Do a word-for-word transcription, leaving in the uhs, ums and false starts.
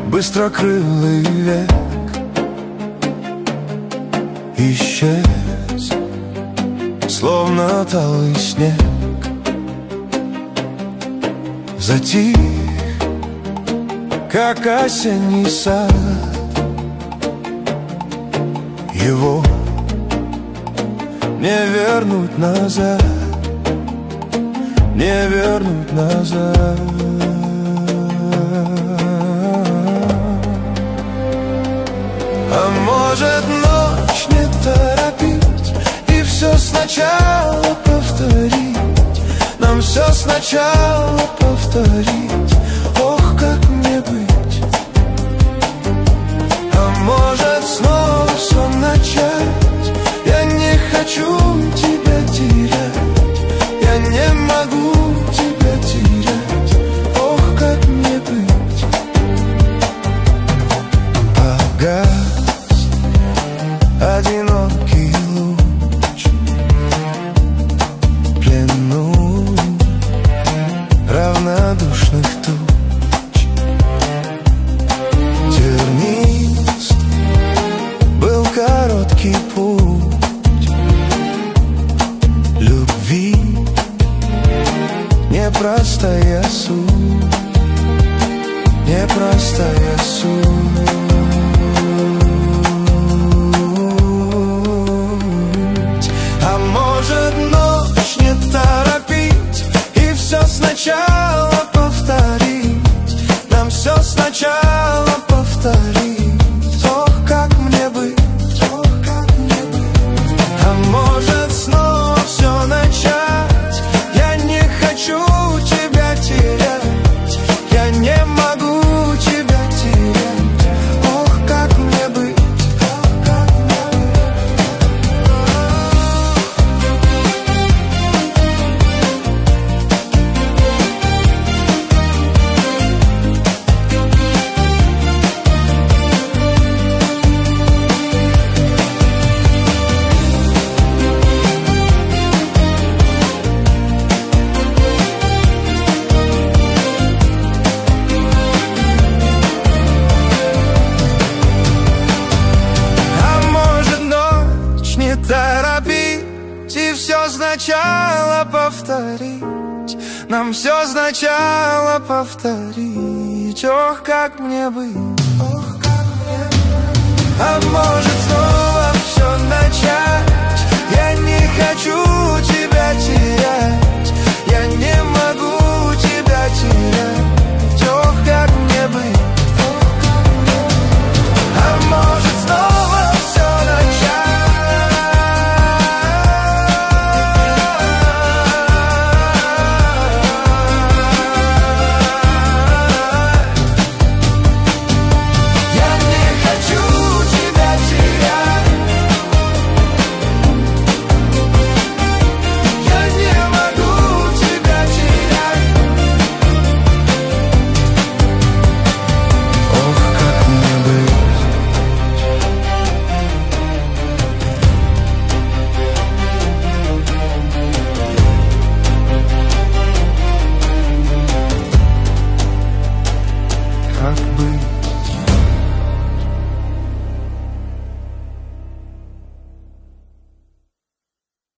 быстрокрылый век исчез, словно талый снег. Затих, как осенний сад. Его не вернуть назад, не вернуть назад. А может, ночь не торопить и все сначала повторить, нам все сначала повторить. Ох, как мне быть? А может, снова все начать? Я не хочу тебя терять, я не могу тебя терять. Ох, как мне быть? Погас одинокий луч в плену равнодушных туч. Тернист был короткий путь любви, непростая суть, непростая суть. А может, ночь не торопить и все сначала повторить, нам все сначала повторить. Ох, как мне быть? Ох, как мне быть? А может, снова все начать? Я не хочу тебя терять, я не могу тебя терять. Ох, как мне быть? Ох, как мне быть? Торопить и все сначала повторить, нам все сначала повторить. Ох, как мне быть? Ох, как мне быть? А может, снова все начать? Я не хочу тебя терять,